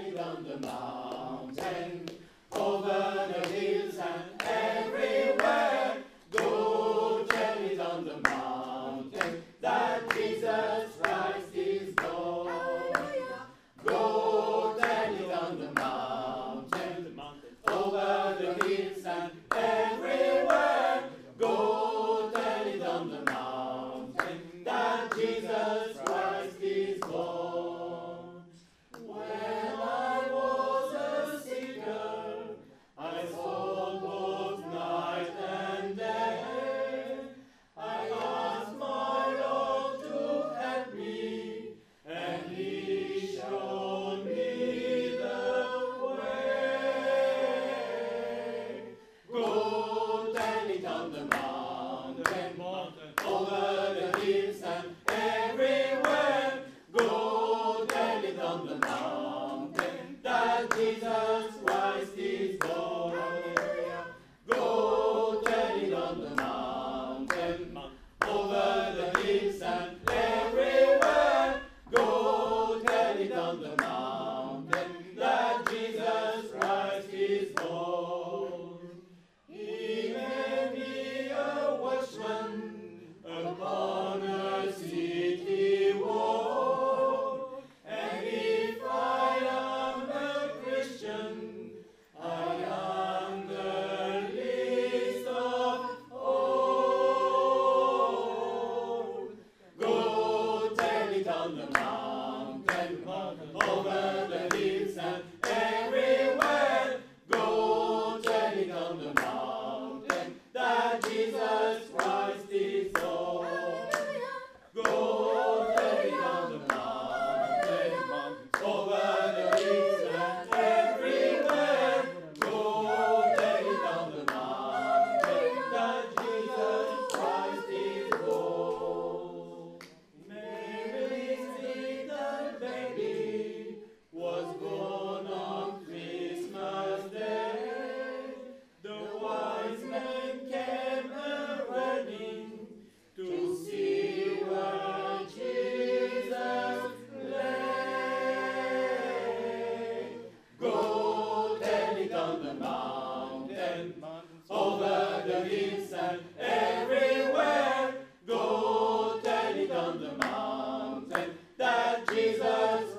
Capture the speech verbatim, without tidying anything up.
it on the mountain, over the hills and everywhere. Go tell it on the mountain that Jesus Christ is Lord. Go tell it on the mountain, over the hills and everywhere. Go tell it on the mountain that Jesus Christ is Lord. When I was a sinner, I sought both night and day. I asked my Lord to help me, and He showed me the way. Go tell it on the mountain, over the hills and everywhere. Go tell it on the mountain that Jesus Christ is Lord. Go tell it on the mountain, over the hills and everywhere. Go tell it on the mountain that Jesus Christ is Lord. He made me a watchman upon a city wall, and if I am a Christian, I am the least of all. Go tell it on the mountain, over the hills and everywhere. Go tell it on the mountain that Jesus Christ is Lord. Go tell it on the mountain, over the hills and everywhere. Go tell it on the mountain that Jesus Christ is Lord. Mary's little baby was born on Christmas Day. The wise men came a-running to see where Jesus lay. Go tell it on the mountain, over the hills and everywhere. Go tell it on the mountain that Jesus